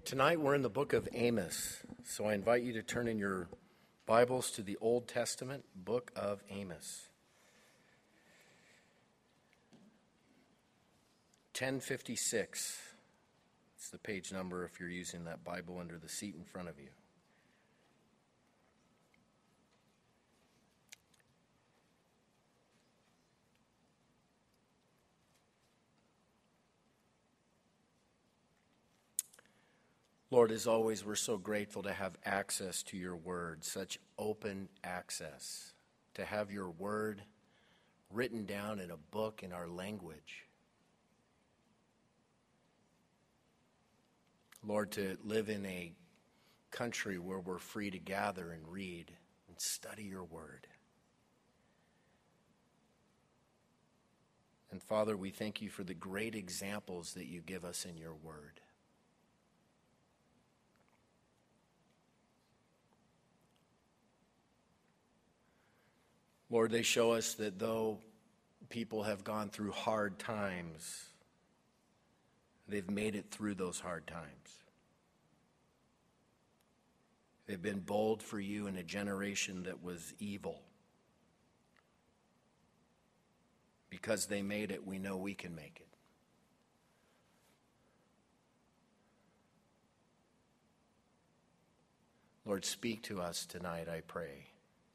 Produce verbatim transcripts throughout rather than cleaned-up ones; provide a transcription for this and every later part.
Tonight we're in the book of Amos, so I invite you to turn in your Bibles to the Old Testament book of Amos. ten fifty-six, it's the page number if you're using that Bible under the seat in front of you. Lord, as always, we're so grateful to have access to your word, such open access, to have your word written down in a book in our language. Lord, to live in a country where we're free to gather and read and study your word. And Father, we thank you for the great examples that you give us in your word. Lord, they show us that though people have gone through hard times, they've made it through those hard times. They've been bold for you in a generation that was evil. Because they made it, we know we can make it. Lord, speak to us tonight, I pray.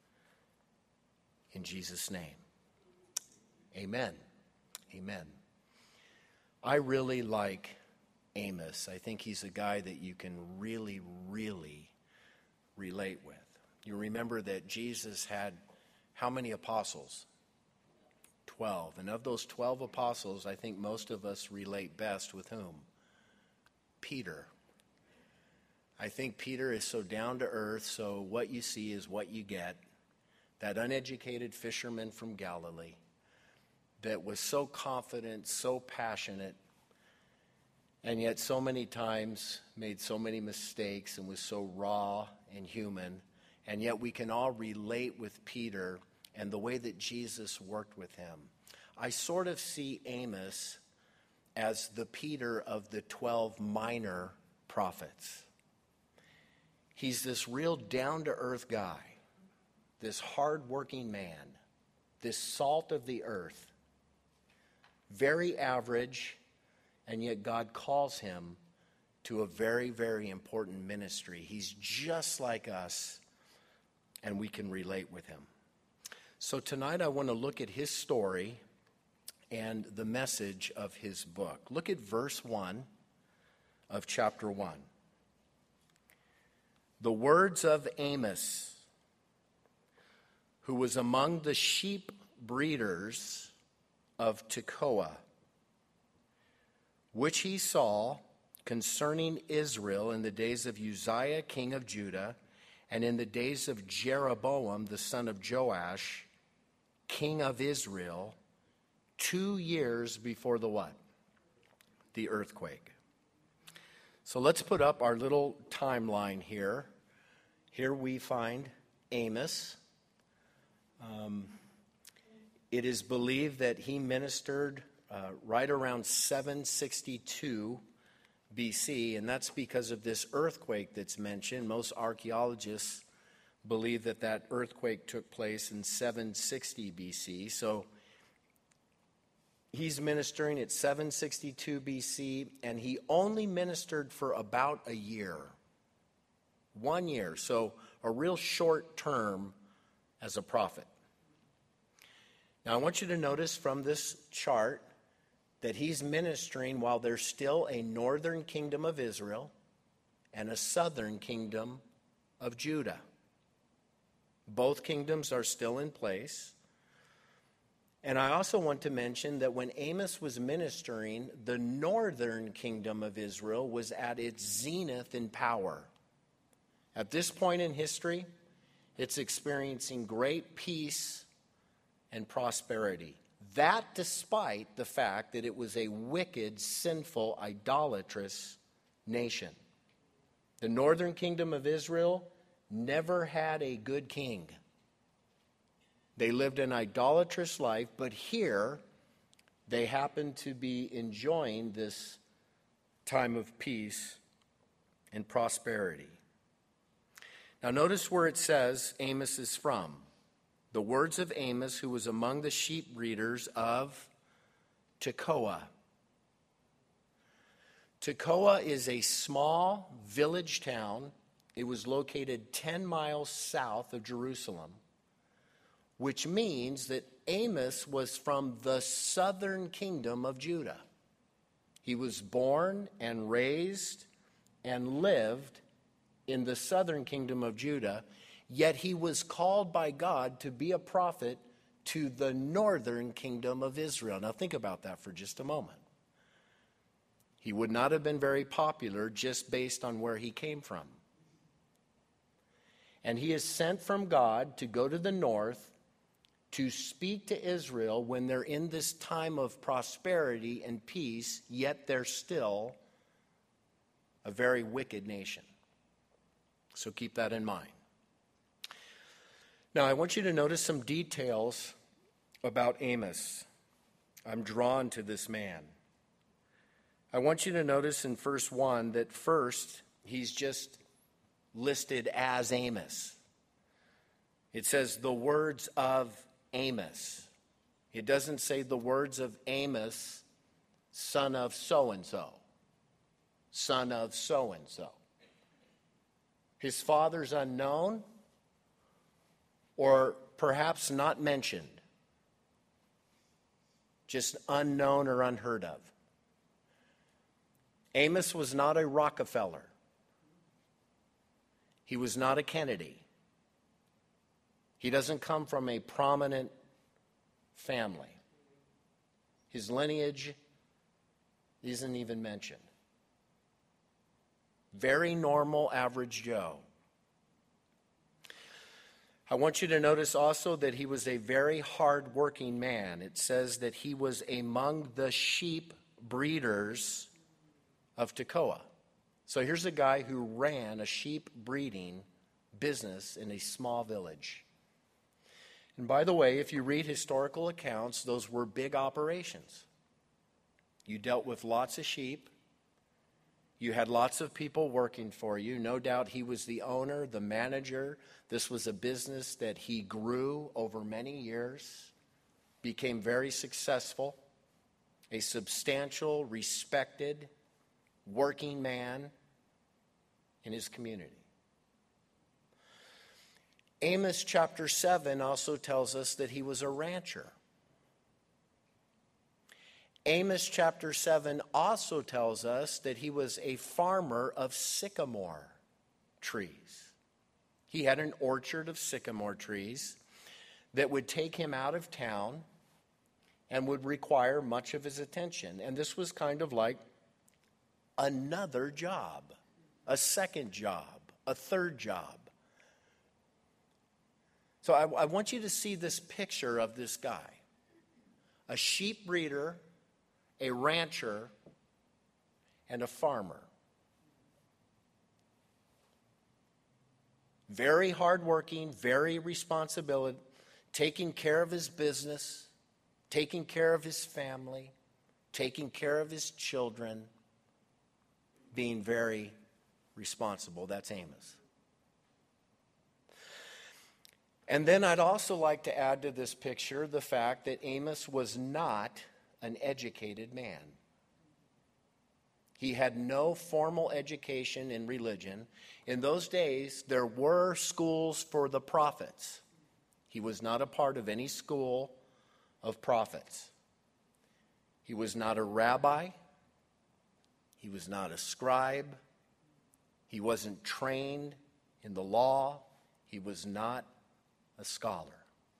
In Jesus' name, amen. Amen. I really like Amos. I think he's a guy that you can really, really relate with. You remember that Jesus had how many apostles? Twelve. And of those twelve apostles, I think most of us relate best with whom? Peter. I think Peter is so down to earth, so what you see is what you get. That uneducated fisherman from Galilee that was so confident, so passionate, and yet so many times made so many mistakes and was so raw and human, and yet we can all relate with Peter and the way that Jesus worked with him. I sort of see Amos as the Peter of the twelve minor prophets. He's this real down-to-earth guy. This hard-working man, this salt of the earth, very average, and yet God calls him to a very, very important ministry. He's just like us, and we can relate with him. So tonight I want to look at his story and the message of his book. Look at verse one of chapter one. The words of Amos, who was among the sheep breeders of Tekoa, which he saw concerning Israel in the days of Uzziah, king of Judah, and in the days of Jeroboam, the son of Joash, king of Israel, two years before the what? The earthquake. So let's put up our little timeline here. Here we find Amos. Um, it is believed that he ministered uh, right around seven sixty-two B C, and that's because of this earthquake that's mentioned. Most archaeologists believe that that earthquake took place in seven sixty B C. So he's ministering at seven sixty-two B C, and he only ministered for about a year. One year, so a real short term as a prophet. Now I want you to notice from this chart that he's ministering while there's still a northern kingdom of Israel and a southern kingdom of Judah. Both kingdoms are still in place. And I also want to mention that when Amos was ministering, the northern kingdom of Israel was at its zenith in power. At this point in history, it's experiencing great peace and prosperity. That despite the fact that it was a wicked, sinful, idolatrous nation. The northern kingdom of Israel never had a good king. They lived an idolatrous life, but here they happened to be enjoying this time of peace and prosperity. Now notice where it says Amos is from. The words of Amos, who was among the sheep breeders of Tekoa. Tekoa is a small village town. It was located ten miles south of Jerusalem, which means that Amos was from the southern kingdom of Judah. He was born and raised and lived in the southern kingdom of Judah, yet he was called by God to be a prophet to the northern kingdom of Israel. Now think about that for just a moment. He would not have been very popular just based on where he came from. And he is sent from God to go to the north to speak to Israel when they're in this time of prosperity and peace, yet they're still a very wicked nation. So keep that in mind. Now, I want you to notice some details about Amos. I'm drawn to this man. I want you to notice in verse one that first, he's just listed as Amos. It says the words of Amos. It doesn't say the words of Amos, son of so-and-so, son of so-and-so. His father's unknown, or perhaps not mentioned, just unknown or unheard of. Amos was not a Rockefeller. He was not a Kennedy. He doesn't come from a prominent family. His lineage isn't even mentioned. Very normal, average Joe. I want you to notice also that he was a very hard-working man. It says that he was among the sheep breeders of Tekoa. So here's a guy who ran a sheep breeding business in a small village. And by the way, if you read historical accounts, those were big operations. You dealt with lots of sheep. You had lots of people working for you. No doubt he was the owner, the manager. This was a business that he grew over many years, became very successful, a substantial, respected, working man in his community. Amos chapter seven also tells us that he was a rancher. Amos chapter seven also tells us that he was a farmer of sycamore trees. He had an orchard of sycamore trees that would take him out of town and would require much of his attention. And this was kind of like another job, a second job, a third job. So I, I want you to see this picture of this guy, a sheep breeder, a rancher, and a farmer. Very hardworking, very responsible, taking care of his business, taking care of his family, taking care of his children, being very responsible. That's Amos. And then I'd also like to add to this picture the fact that Amos was not an educated man. He had no formal education in religion. In those days, there were schools for the prophets. He was not a part of any school of prophets. He was not a rabbi. He was not a scribe. He wasn't trained in the law. He was not a scholar.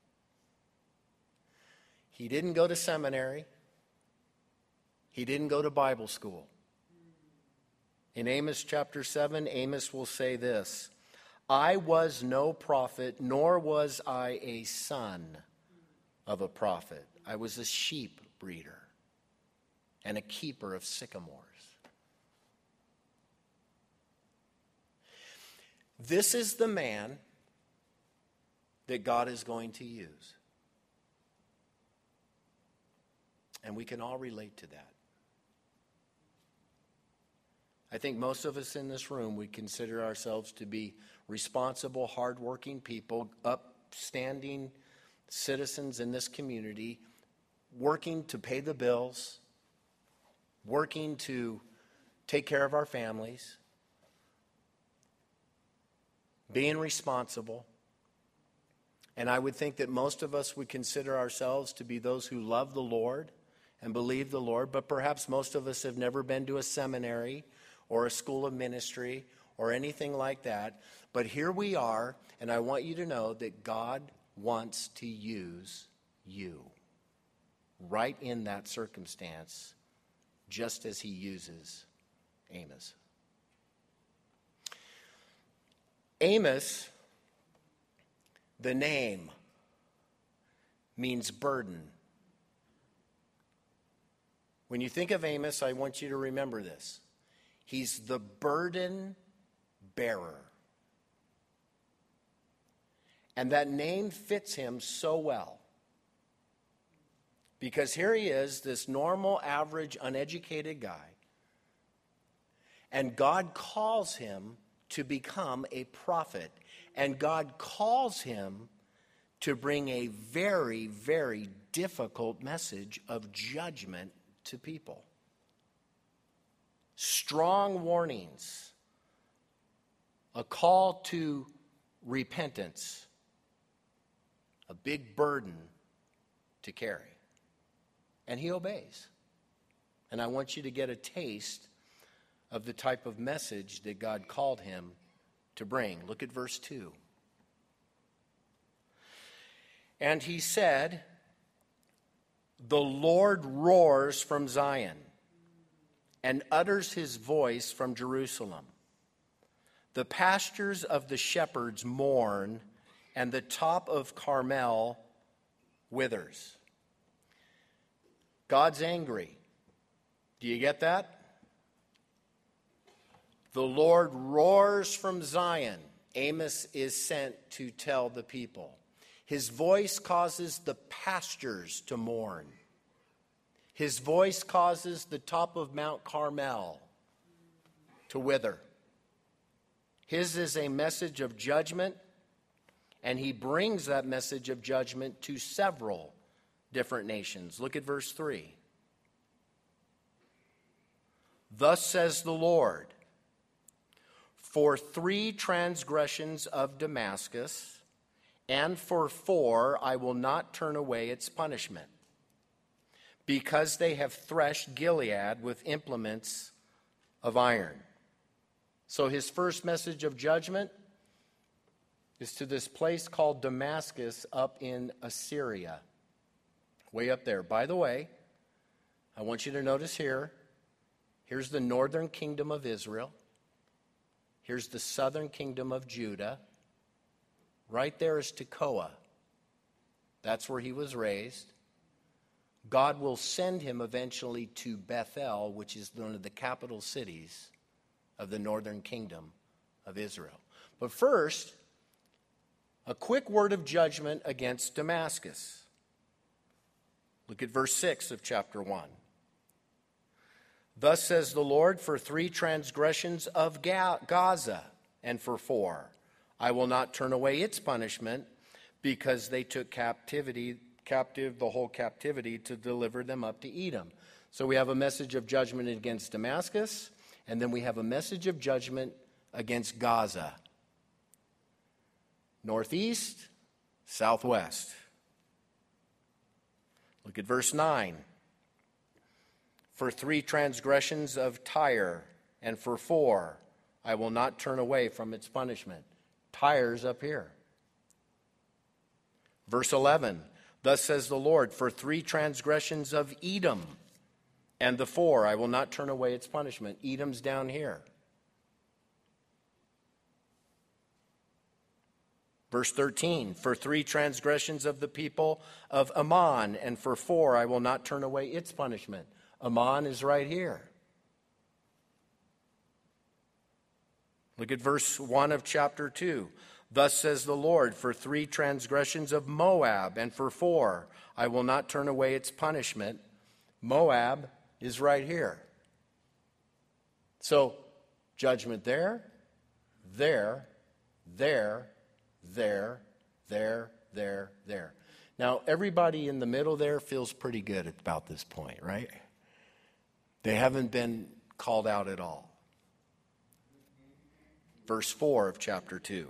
He didn't go to seminary. He didn't go to Bible school. In Amos chapter seven, Amos will say this, I was no prophet, nor was I a son of a prophet. I was a sheep breeder and a keeper of sycamores. This is the man that God is going to use. And we can all relate to that. I think most of us in this room, we consider ourselves to be responsible, hardworking people, upstanding citizens in this community, working to pay the bills, working to take care of our families, being responsible. And I would think that most of us would consider ourselves to be those who love the Lord and believe the Lord, but perhaps most of us have never been to a seminary or a school of ministry or anything like that. But here we are, and I want you to know that God wants to use you right in that circumstance, just as he uses Amos. Amos, the name, means burden. When you think of Amos, I want you to remember this. He's the burden bearer. And that name fits him so well. Because here he is, this normal, average, uneducated guy. And God calls him to become a prophet. And God calls him to bring a very, very difficult message of judgment to people. Strong warnings. A call to repentance. A big burden to carry. And he obeys. And I want you to get a taste of the type of message that God called him to bring. Look at verse two. And he said, "The Lord roars from Zion and utters his voice from Jerusalem. The pastures of the shepherds mourn, and the top of Carmel withers." God's angry. Do you get that? The Lord roars from Zion. Amos is sent to tell the people. His voice causes the pastures to mourn. His voice causes the top of Mount Carmel to wither. His is a message of judgment, and he brings that message of judgment to several different nations. Look at verse three. Thus says the Lord, for three transgressions of Damascus, and for four I will not turn away its punishment, because they have threshed Gilead with implements of iron. So his first message of judgment is to this place called Damascus up in Assyria. Way up there. By the way, I want you to notice here, here's the northern kingdom of Israel. Here's the southern kingdom of Judah. Right there is Tekoa. That's where he was raised. God will send him eventually to Bethel, which is one of the capital cities of the northern kingdom of Israel. But first, a quick word of judgment against Damascus. Look at verse six of chapter one. Thus says the Lord, for three transgressions of Gaza, and for four, I will not turn away its punishment, because they took captivity, captive the whole captivity to deliver them up to Edom. So we have a message of judgment against Damascus, and then we have a message of judgment against Gaza. Northeast, southwest. Look at verse nine. For three transgressions of Tyre, and for four, I will not turn away from its punishment. Tyre's up here. Verse eleven. Thus says the Lord, for three transgressions of Edom, and the four, I will not turn away its punishment. Edom's down here. Verse thirteen, for three transgressions of the people of Ammon, and for four, I will not turn away its punishment. Ammon is right here. Look at verse one of chapter two. Thus says the Lord, for three transgressions of Moab, and for four, I will not turn away its punishment. Moab is right here. So Judgment there, there, there, there, there, there, there. Now, everybody in the middle there feels pretty good about this point, right? They haven't been called out at all. Verse four of chapter two.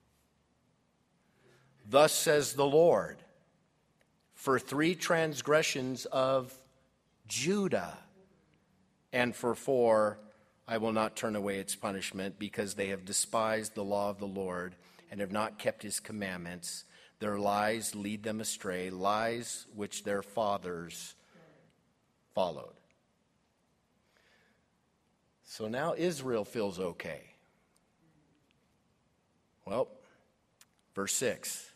Thus says the Lord, for three transgressions of Judah, and for four, I will not turn away its punishment, because they have despised the law of the Lord and have not kept his commandments. Their lies lead them astray, lies which their fathers followed. So now Israel feels okay. Well, verse six.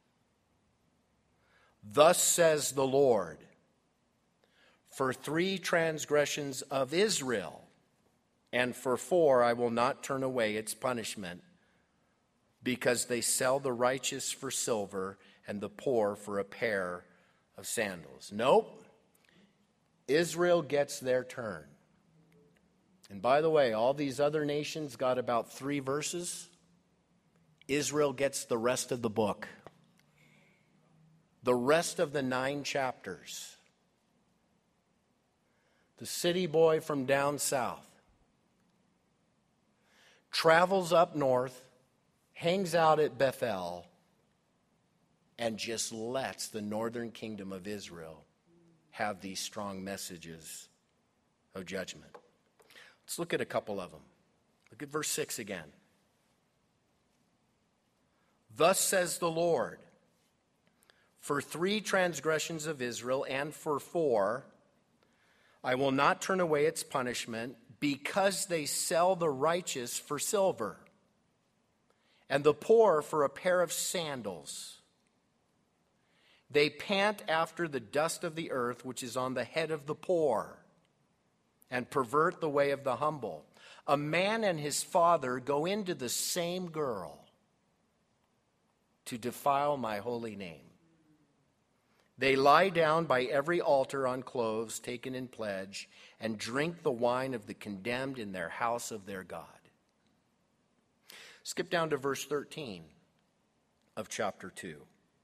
Thus says the Lord, for three transgressions of Israel, and for four I will not turn away its punishment, because they sell the righteous for silver and the poor for a pair of sandals. Nope. Israel gets their turn. And by the way, all these other nations got about three verses. Israel gets the rest of the book. The rest of the nine chapters. The city boy from down south travels up north, hangs out at Bethel, and just lets the northern kingdom of Israel have these strong messages of judgment. Let's look at a couple of them. Look at verse six again. Thus says the Lord, for three transgressions of Israel, and for four, I will not turn away its punishment, because they sell the righteous for silver and the poor for a pair of sandals. They pant after the dust of the earth, which is on the head of the poor, and pervert the way of the humble. A man and his father go into the same girl to defile my holy name. They lie down by every altar on cloves taken in pledge, and drink the wine of the condemned in their house of their God. Skip down to verse thirteen of chapter two.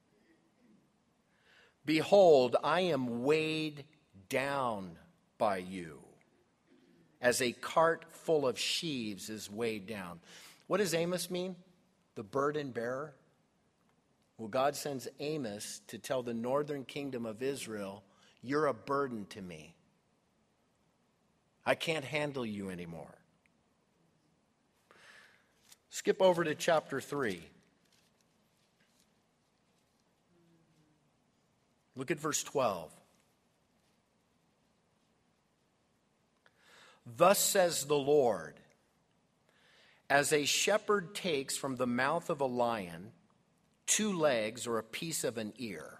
Behold, I am weighed down by you, as a cart full of sheaves is weighed down. What does Amos mean? The burden bearer? Well, God sends Amos to tell the northern kingdom of Israel, you're a burden to me. I can't handle you anymore. Skip over to chapter three. Look at verse twelve. Thus says the Lord, as a shepherd takes from the mouth of a lion two legs or a piece of an ear,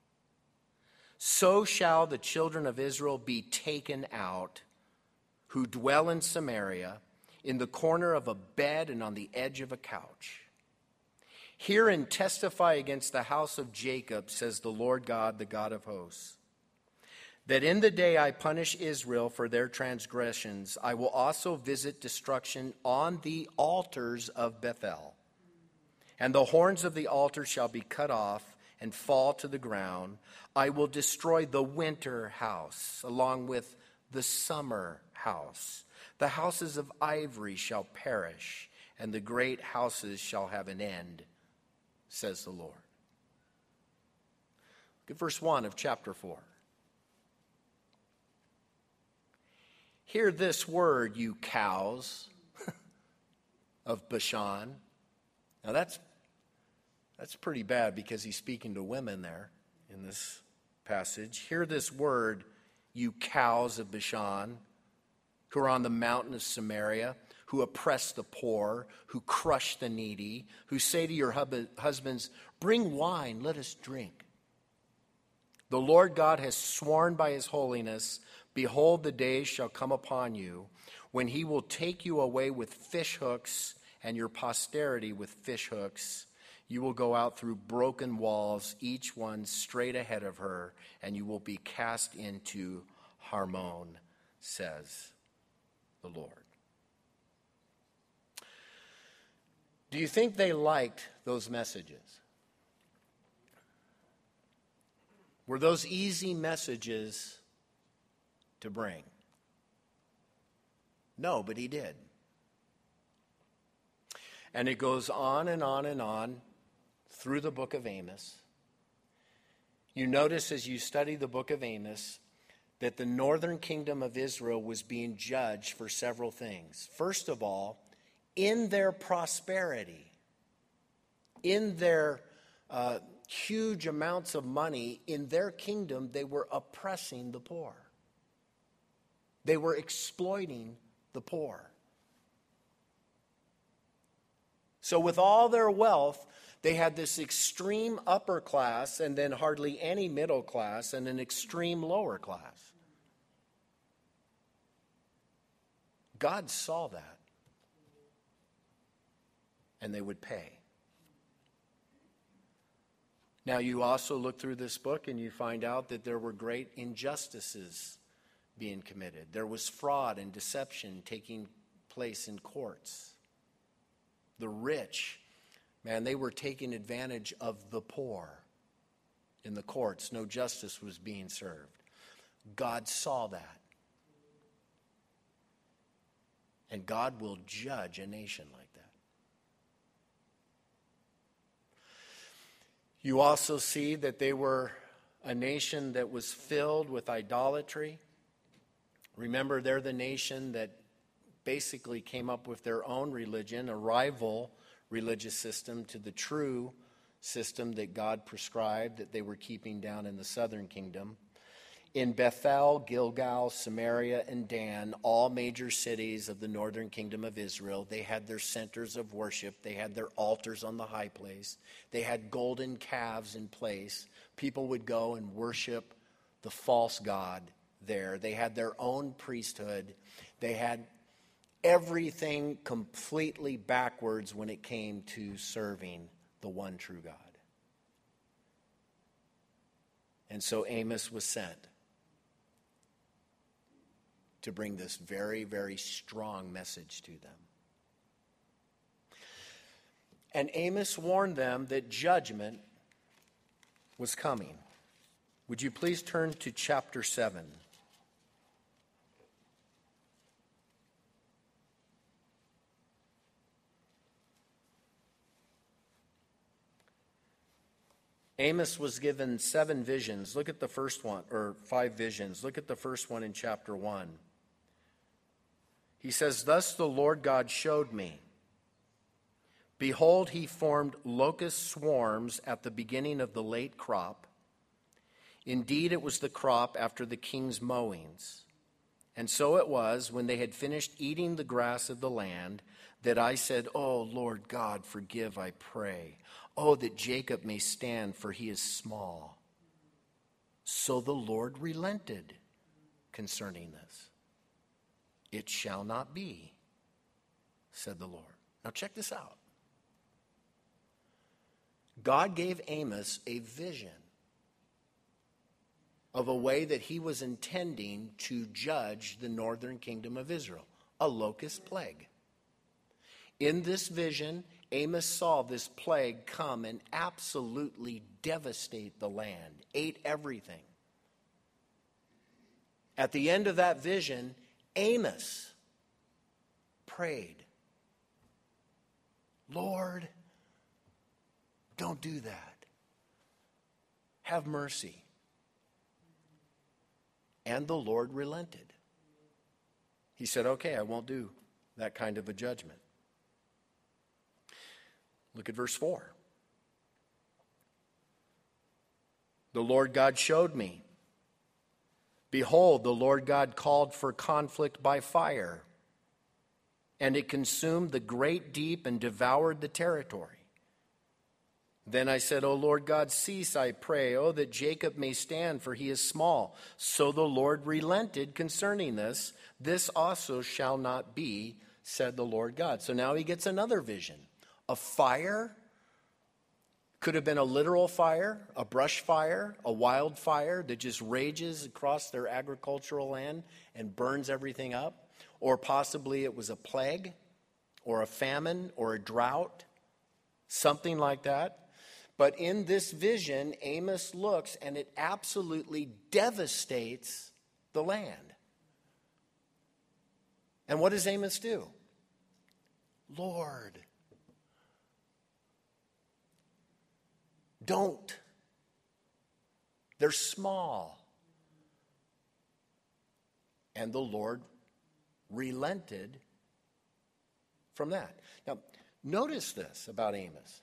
so shall the children of Israel be taken out, who dwell in Samaria, in the corner of a bed and on the edge of a couch. Hear and testify against the house of Jacob, says the Lord God, the God of hosts, that in the day I punish Israel for their transgressions, I will also visit destruction on the altars of Bethel. And the horns of the altar shall be cut off and fall to the ground. I will destroy the winter house along with the summer house. The houses of ivory shall perish, and the great houses shall have an end, says the Lord. Look at verse one of chapter four. Hear this word, you cows of Bashan. Now that's that's pretty bad, because he's speaking to women there in this passage. Hear this word, you cows of Bashan, who are on the mountain of Samaria, who oppress the poor, who crush the needy, who say to your hub- husbands, bring wine, let us drink. The Lord God has sworn by his holiness, behold, the days shall come upon you when he will take you away with fish hooks, and your posterity with fish hooks. You will go out through broken walls, each one straight ahead of her, and you will be cast into Harmon, says the Lord. Do you think they liked those messages? Were those easy messages to bring? No, but he did. And it goes on and on and on through the book of Amos. You notice as you study the book of Amos that the northern kingdom of Israel was being judged for several things. First of all, in their prosperity, in their uh, huge amounts of money, in their kingdom, they were oppressing the poor. They were exploiting the poor. So with all their wealth, they had this extreme upper class and then hardly any middle class and an extreme lower class. God saw that. And they would pay. Now you also look through this book and you find out that there were great injustices being committed. There was fraud and deception taking place in courts. The rich, man, they were taking advantage of the poor in the courts. No justice was being served. God saw that. And God will judge a nation like that. You also see that they were a nation that was filled with idolatry. Remember, they're the nation that basically came up with their own religion, a rival religious system to the true system that God prescribed that they were keeping down in the southern kingdom. In Bethel, Gilgal, Samaria, and Dan, all major cities of the northern kingdom of Israel, they had their centers of worship. They had their altars on the high place. They had golden calves in place. People would go and worship the false god there. They had their own priesthood. They had everything completely backwards when it came to serving the one true God. And so Amos was sent to bring this very, very strong message to them. And Amos warned them that judgment was coming. Would you please turn to chapter seven? Amos was given seven visions. Look at the first one, or five visions. Look at the first one in chapter one. He says, "Thus the Lord God showed me. Behold, he formed locust swarms at the beginning of the late crop. Indeed, it was the crop after the king's mowings. And so it was, when they had finished eating the grass of the land, that I said, Oh, Lord God, forgive, I pray. Oh, that Jacob may stand, for he is small. So the Lord relented concerning this. It shall not be, said the Lord." Now check this out. God gave Amos a vision of a way that he was intending to judge the northern kingdom of Israel, a locust plague. In this vision, Amos saw this plague come and absolutely devastate the land, ate everything. At the end of that vision, Amos prayed, "Lord, don't do that. Have mercy." And the Lord relented. He said, "Okay, I won't do that kind of a judgment." Look at verse four. "The Lord God showed me. Behold, the Lord God called for conflict by fire, and it consumed the great deep and devoured the territory. Then I said, O Lord God, cease, I pray. Oh, that Jacob may stand, for he is small. So the Lord relented concerning this. This also shall not be, said the Lord God." So now he gets another vision. A fire. Could have been a literal fire, a brush fire, a wildfire that just rages across their agricultural land and burns everything up. Or possibly it was a plague or a famine or a drought. Something like that. But in this vision, Amos looks and it absolutely devastates the land. And what does Amos do? Lord, don't. They're small. And the Lord relented from that. Now, notice this about Amos.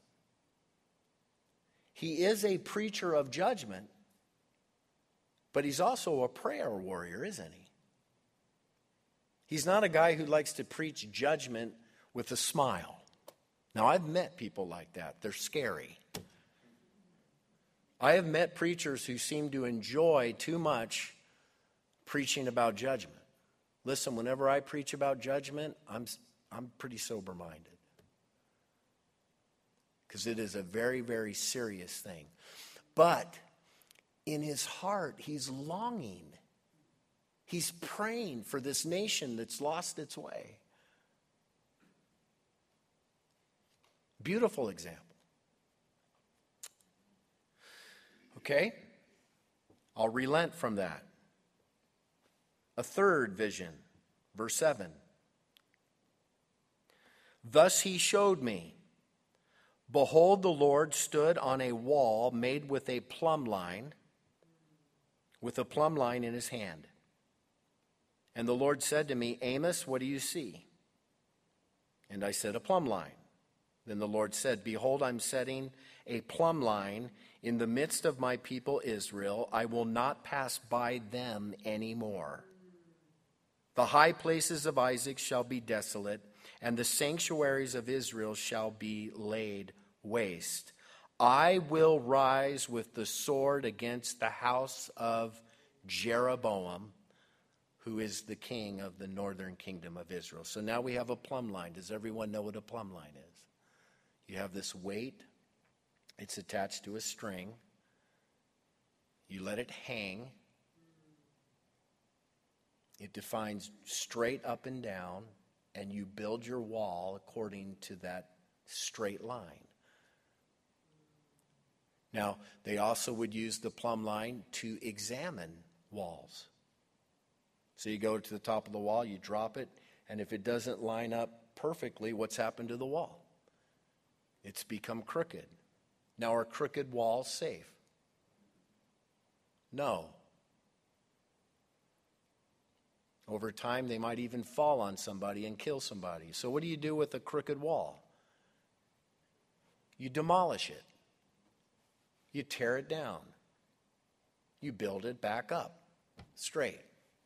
He is a preacher of judgment, but he's also a prayer warrior, isn't he? He's not a guy who likes to preach judgment with a smile. Now, I've met people like that. They're scary. I have met preachers who seem to enjoy too much preaching about judgment. Listen, whenever I preach about judgment, I'm, I'm pretty sober-minded. Because it is a very, very serious thing. But in his heart, he's longing. He's praying for this nation that's lost its way. Beautiful example. Okay? I'll relent from that. A third vision, verse seven. Thus he showed me, behold, the Lord stood on a wall made with a plumb line, with a plumb line in his hand. And the Lord said to me, Amos, what do you see? And I said, a plumb line. Then the Lord said, behold, I'm setting a plumb line in the midst of my people Israel. I will not pass by them anymore. The high places of Isaac shall be desolate, and the sanctuaries of Israel shall be laid waste. I will rise with the sword against the house of Jeroboam, who is the king of the northern kingdom of Israel. So now we have a plumb line. Does everyone know what a plumb line is? You have this weight. It's attached to a string. You let it hang. It defines straight up and down, and you build your wall according to that straight line. Now, they also would use the plumb line to examine walls. So you go to the top of the wall, you drop it, and if it doesn't line up perfectly, what's happened to the wall? It's become crooked. Now, are crooked walls safe? No. Over time, they might even fall on somebody and kill somebody. So what do you do with a crooked wall? You demolish it. You tear it down. You build it back up, straight.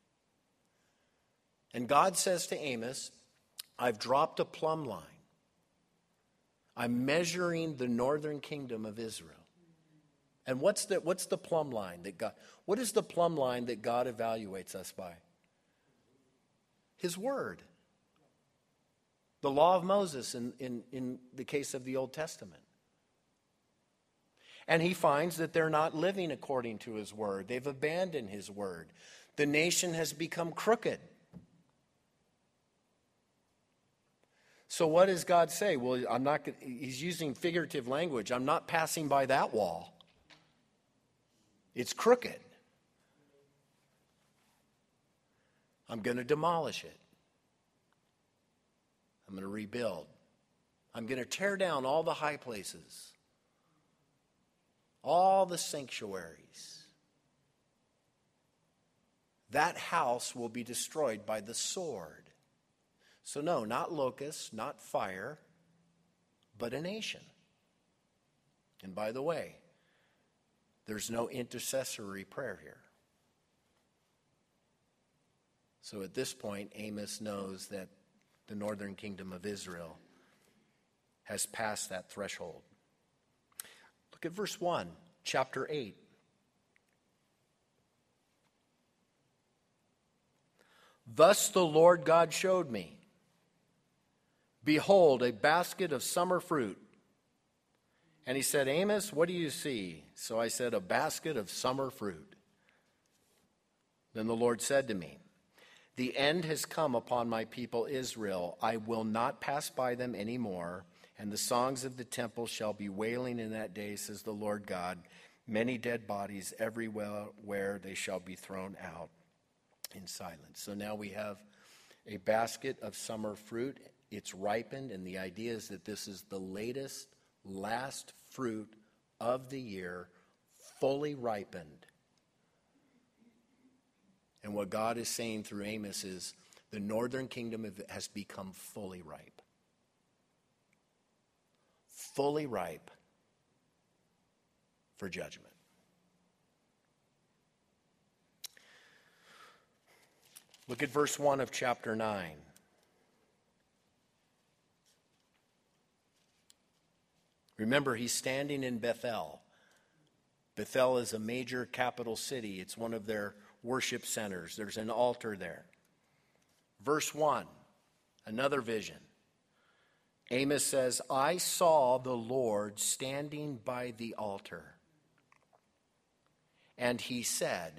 And God says to Amos, I've dropped a plumb line. I'm measuring the northern kingdom of Israel. And what's the, what's the plumb line that God, what is the plumb line that God evaluates us by? His word. The law of Moses in, in, in the case of the Old Testament. And he finds that they're not living according to his word. They've abandoned his word. The nation has become crooked. So what does God say? Well, I'm not. He's using figurative language. I'm not passing by that wall. It's crooked. I'm going to demolish it. I'm going to rebuild. I'm going to tear down all the high places, all the sanctuaries. That house will be destroyed by the sword. So no, not locusts, not fire, but a nation. And by the way, there's no intercessory prayer here. So at this point, Amos knows that the northern kingdom of Israel has passed that threshold. Look at verse one, chapter eight. Thus the Lord God showed me, behold, a basket of summer fruit. And he said, Amos, what do you see? So I said, a basket of summer fruit. Then the Lord said to me, the end has come upon my people Israel. I will not pass by them anymore, And the songs of the temple shall be wailing in that day, says the Lord God. Many dead bodies everywhere where they shall be thrown out in silence. So now we have a basket of summer fruit. It's ripened, and the idea is that this is the latest, last fruit of the year, fully ripened. And what God is saying through Amos is the northern kingdom has become fully ripe. Fully ripe for judgment. Look at verse one of chapter nine. Remember, he's standing in Bethel. Bethel is a major capital city. It's one of their worship centers. There's an altar there. Verse one, another vision. Amos says, I saw the Lord standing by the altar. And he said,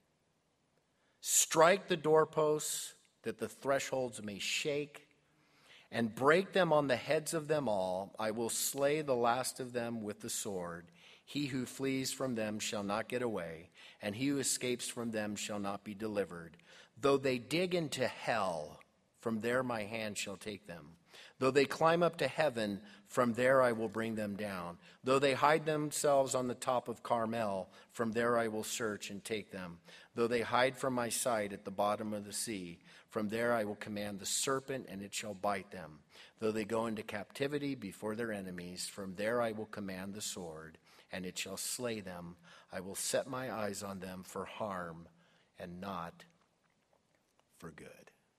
strike the doorposts that the thresholds may shake, and break them on the heads of them all. I will slay the last of them with the sword. He who flees from them shall not get away, and he who escapes from them shall not be delivered. Though they dig into hell, from there my hand shall take them. Though they climb up to heaven, from there I will bring them down. Though they hide themselves on the top of Carmel, from there I will search and take them. Though they hide from my sight at the bottom of the sea, from there I will command the serpent, and it shall bite them. Though they go into captivity before their enemies, from there I will command the sword, and it shall slay them. I will set my eyes on them for harm and not for good.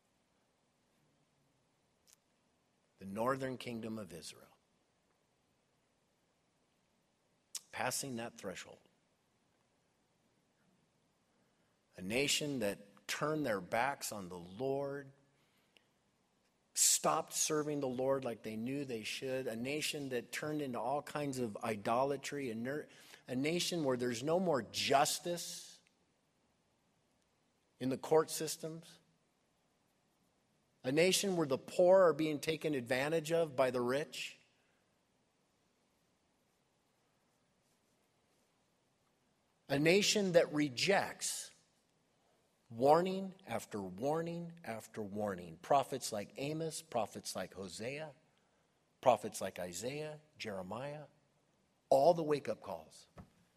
The northern kingdom of Israel, passing that threshold. A nation that turned their backs on the Lord, stopped serving the Lord like they knew they should. A nation that turned into all kinds of idolatry. A, ner- a nation where there's no more justice in the court systems. A nation where the poor are being taken advantage of by the rich. A nation that rejects warning after warning after warning. Prophets like Amos, prophets like Hosea, prophets like Isaiah, Jeremiah, all the wake-up calls.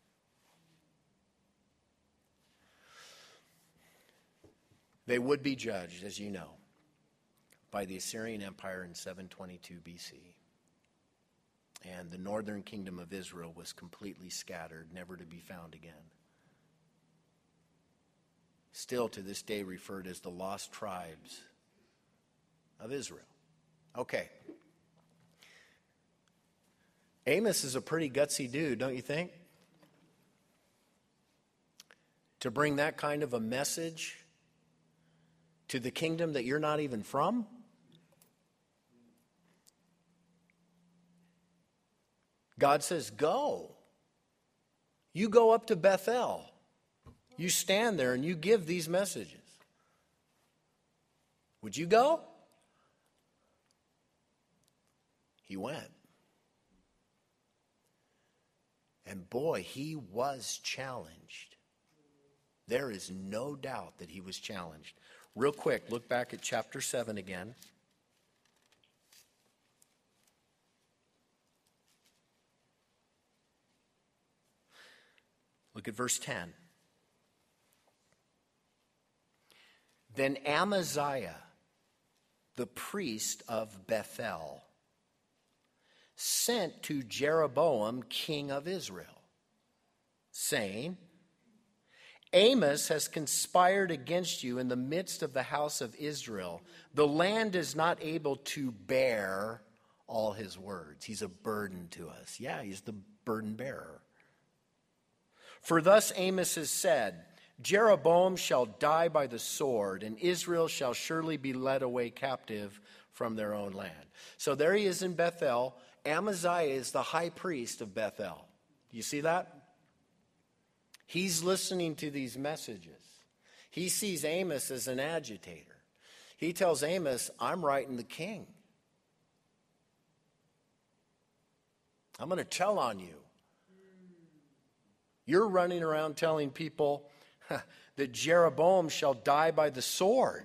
They would be judged, as you know, by the Assyrian Empire in seven twenty-two B C. And the northern kingdom of Israel was completely scattered, never to be found again. Still to this day referred as the lost tribes of Israel. Okay. Amos is a pretty gutsy dude, don't you think? To bring that kind of a message to the kingdom that you're not even from? God says, go. You go up to Bethel. You stand there and you give these messages. Would you go? He went. And boy, he was challenged. There is no doubt that he was challenged. Real quick, look back at chapter seven again. Look at verse ten. Then Amaziah, the priest of Bethel, sent to Jeroboam, king of Israel, saying, Amos has conspired against you in the midst of the house of Israel. The land is not able to bear all his words. He's a burden to us. Yeah, he's the burden bearer. For thus Amos has said, Jeroboam shall die by the sword, and Israel shall surely be led away captive from their own land. So there he is in Bethel. Amaziah is the high priest of Bethel. You see that? He's listening to these messages. He sees Amos as an agitator. He tells Amos, I'm writing the king. I'm going to tell on you. You're running around telling people that Jeroboam shall die by the sword.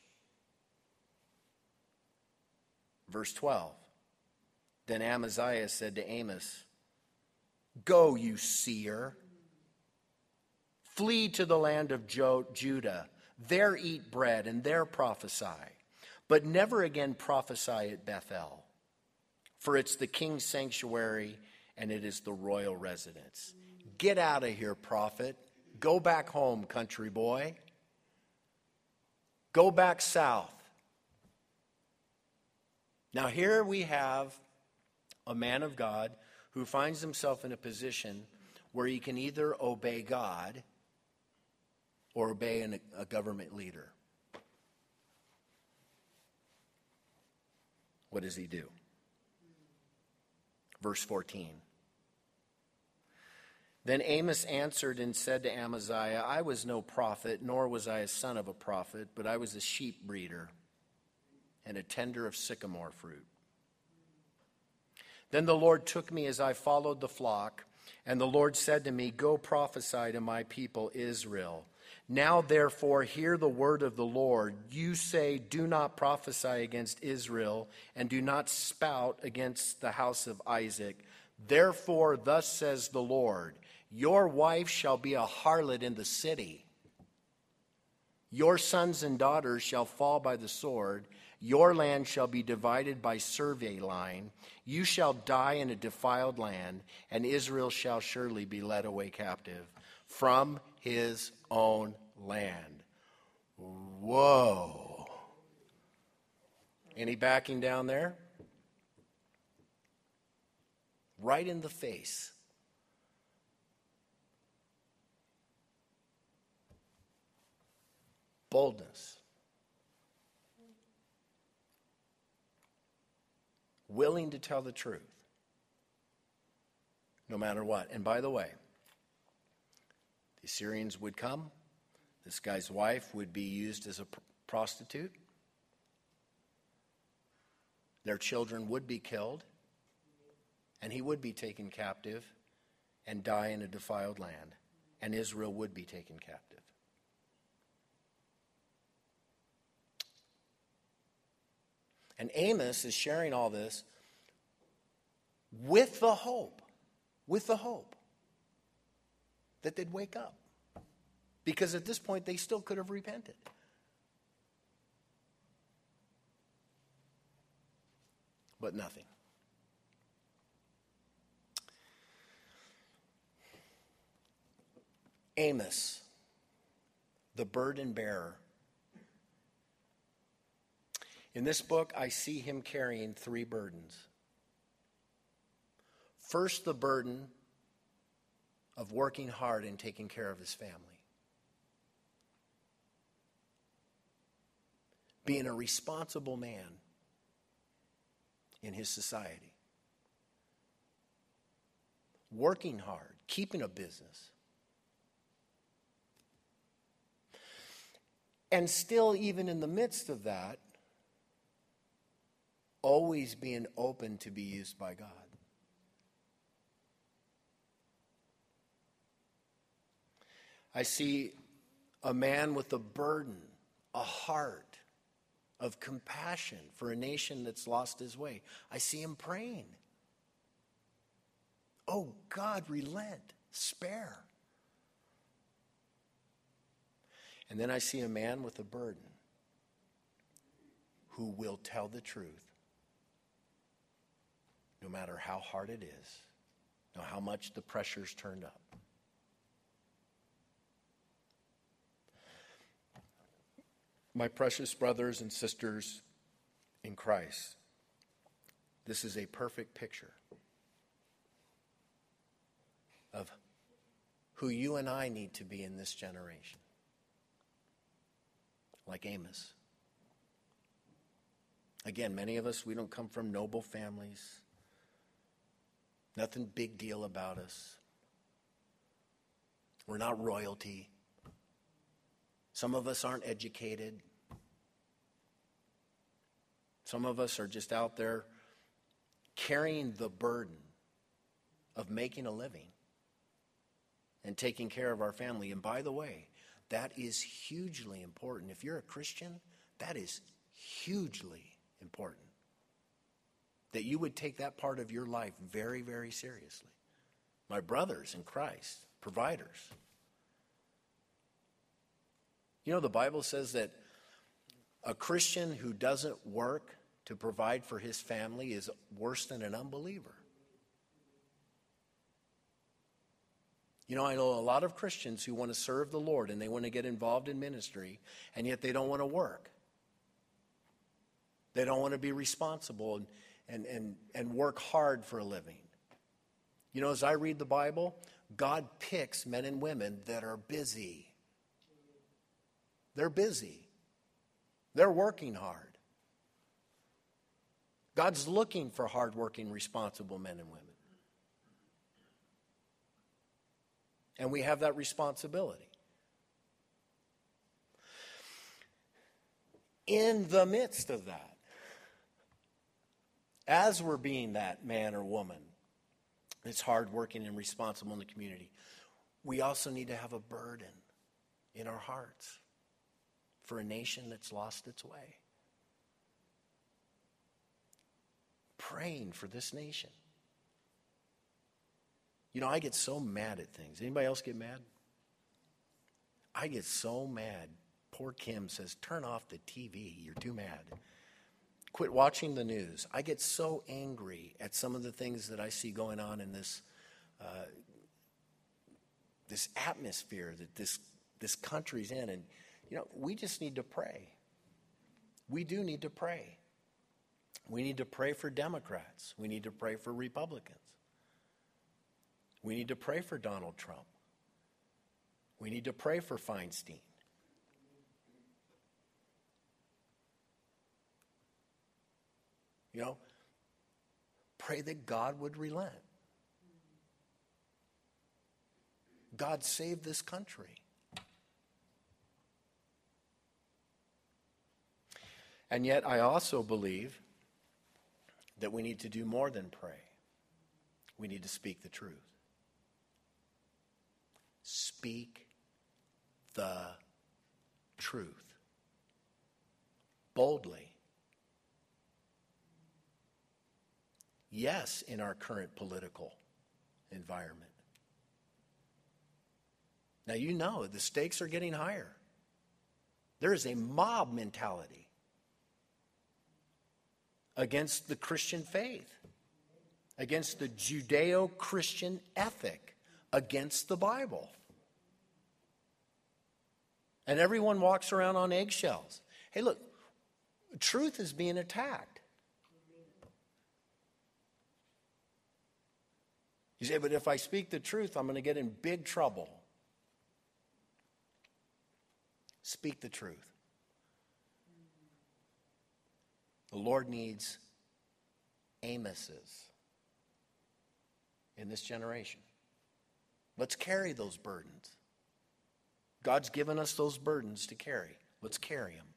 Verse twelve. Then Amaziah said to Amos, "Go, you seer. Flee to the land of Jo- Judah. There eat bread and there prophesy. But never again prophesy at Bethel. For it's the king's sanctuary and it is the royal residence." Get out of here, prophet. Go back home, country boy. Go back south. Now here we have a man of God who finds himself in a position where he can either obey God or obey an, a government leader. What does he do? Verse fourteen. Then Amos answered and said to Amaziah, "I was no prophet, nor was I a son of a prophet, but I was a sheep breeder and a tender of sycamore fruit. Then the Lord took me as I followed the flock, and the Lord said to me, 'Go prophesy to my people Israel. Now therefore hear the word of the Lord. You say, do not prophesy against Israel, and do not spout against the house of Isaac. Therefore thus says the Lord, your wife shall be a harlot in the city. Your sons and daughters shall fall by the sword. Your land shall be divided by survey line. You shall die in a defiled land, and Israel shall surely be led away captive from his own land.'" Whoa. Any backing down there? Right in the face. Boldness. Willing to tell the truth. No matter what. And by the way, the Assyrians would come. This guy's wife would be used as a pr- prostitute. Their children would be killed. And he would be taken captive and die in a defiled land. And Israel would be taken captive. And Amos is sharing all this with the hope, with the hope that they'd wake up. Because at this point, they still could have repented. But nothing. Amos, the burden bearer. In this book, I see him carrying three burdens. First, the burden of working hard and taking care of his family. Being a responsible man in his society. Working hard, keeping a business. And still, even in the midst of that, always being open to be used by God. I see a man with a burden, a heart of compassion for a nation that's lost his way. I see him praying. Oh, God, relent, spare. And then I see a man with a burden who will tell the truth. No matter how hard it is, no how much the pressure's turned up. My precious brothers and sisters in Christ, this is a perfect picture of who you and I need to be in this generation. Like Amos. Again, many of us, we don't come from noble families. Nothing big deal about us. We're not royalty. Some of us aren't educated. Some of us are just out there carrying the burden of making a living and taking care of our family. And by the way, that is hugely important. If you're a Christian, that is hugely important. That you would take that part of your life very, very seriously. My brothers in Christ, providers. You know, the Bible says that a Christian who doesn't work to provide for his family is worse than an unbeliever. You know, I know a lot of Christians who want to serve the Lord and they want to get involved in ministry, and yet they don't want to work. They don't want to be responsible and, and, and, and work hard for a living. You know, as I read the Bible, God picks men and women that are busy. They're busy. They're working hard. God's looking for hardworking, responsible men and women. And we have that responsibility. In the midst of that, as we're being that man or woman that's hardworking and responsible in the community, we also need to have a burden in our hearts for a nation that's lost its way. Praying for this nation. You know, I get so mad at things. Anybody else get mad? I get so mad. Poor Kim says, turn off the T V. You're too mad. Quit watching the news. I get so angry at some of the things that I see going on in this uh, this atmosphere that this, this country's in. And, you know, we just need to pray. We do need to pray. We need to pray for Democrats. We need to pray for Republicans. We need to pray for Donald Trump. We need to pray for Feinstein. You know, pray that God would relent. God save this country. And yet I also believe that we need to do more than pray. We need to speak the truth. Speak the truth. Boldly. Yes, in our current political environment. Now you know the stakes are getting higher. There is a mob mentality against the Christian faith, against the Judeo-Christian ethic, against the Bible. And everyone walks around on eggshells. Hey, look, truth is being attacked. You say, but if I speak the truth, I'm going to get in big trouble. Speak the truth. The Lord needs Amoses in this generation. Let's carry those burdens. God's given us those burdens to carry. Let's carry them.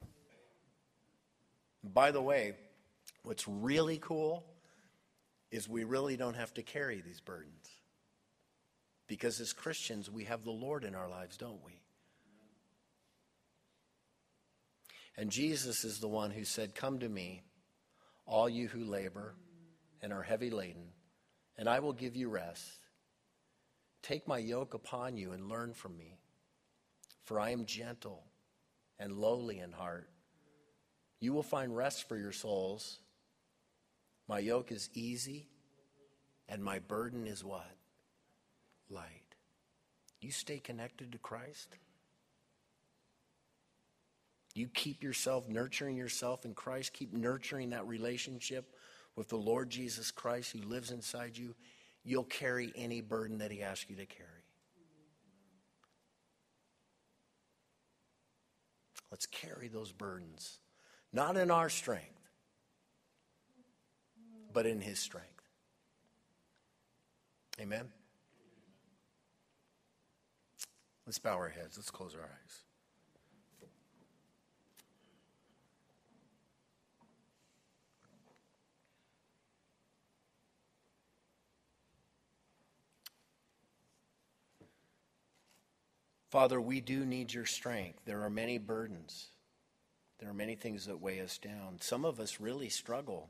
By the way, what's really cool is we really don't have to carry these burdens. Because as Christians, we have the Lord in our lives, don't we? And Jesus is the one who said, come to me, all you who labor and are heavy laden, and I will give you rest. Take my yoke upon you and learn from me, for I am gentle and lowly in heart. You will find rest for your souls. My yoke is easy, and my burden is what? Light. You stay connected to Christ. You keep yourself nurturing yourself in Christ. Keep nurturing that relationship with the Lord Jesus Christ who lives inside you. You'll carry any burden that he asks you to carry. Let's carry those burdens. Not in our strength, but in his strength. Amen? Let's bow our heads. Let's close our eyes. Father, we do need your strength. There are many burdens. There are many things that weigh us down. Some of us really struggle,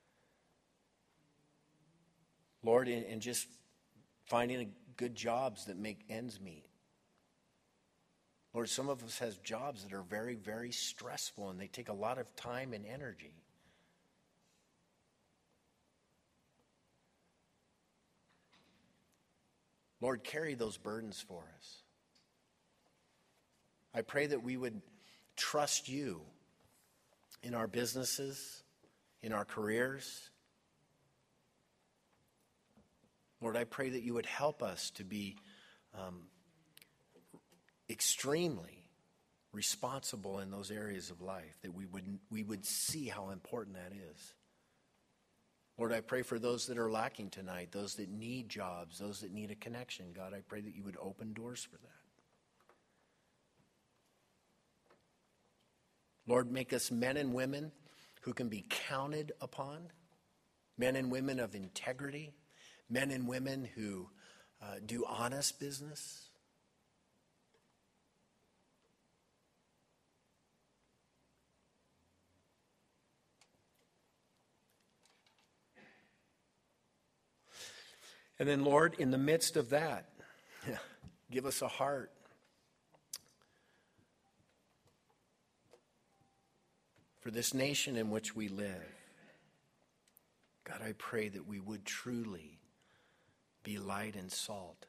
Lord, in, in just finding a, good jobs that make ends meet. Lord, some of us have jobs that are very, very stressful, and they take a lot of time and energy. Lord, carry those burdens for us. I pray that we would trust you in our businesses, in our careers. Lord, I pray that you would help us to be um, extremely responsible in those areas of life, that we would, we would see how important that is. Lord, I pray for those that are lacking tonight, those that need jobs, those that need a connection. God, I pray that you would open doors for that. Lord, make us men and women who can be counted upon, men and women of integrity, men and women who uh, do honest business. And then, Lord, in the midst of that, give us a heart for this nation in which we live. God, I pray that we would truly be light and salt.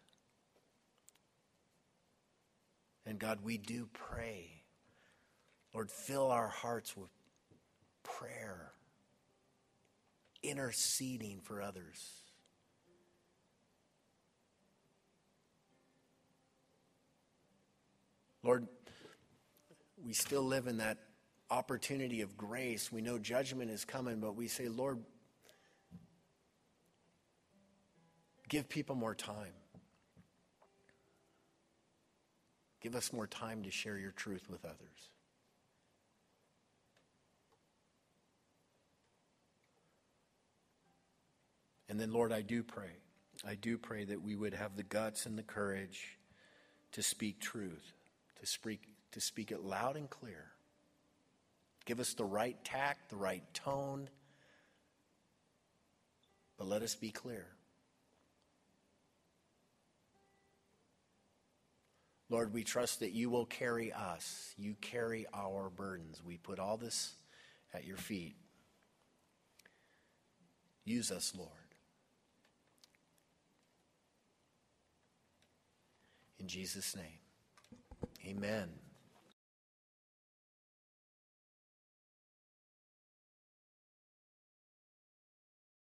And God, we do pray. Lord, fill our hearts with prayer, interceding for others. Lord, we still live in that opportunity of grace. We know judgment is coming, but we say, Lord, give people more time. Give us more time to share your truth with others. And then, Lord, I do pray. I do pray that we would have the guts and the courage to speak truth, to speak, to speak it loud and clear. Give us the right tact, the right tone, but let us be clear. Lord, we trust that you will carry us. You carry our burdens. We put all this at your feet. Use us, Lord. In Jesus' name, amen.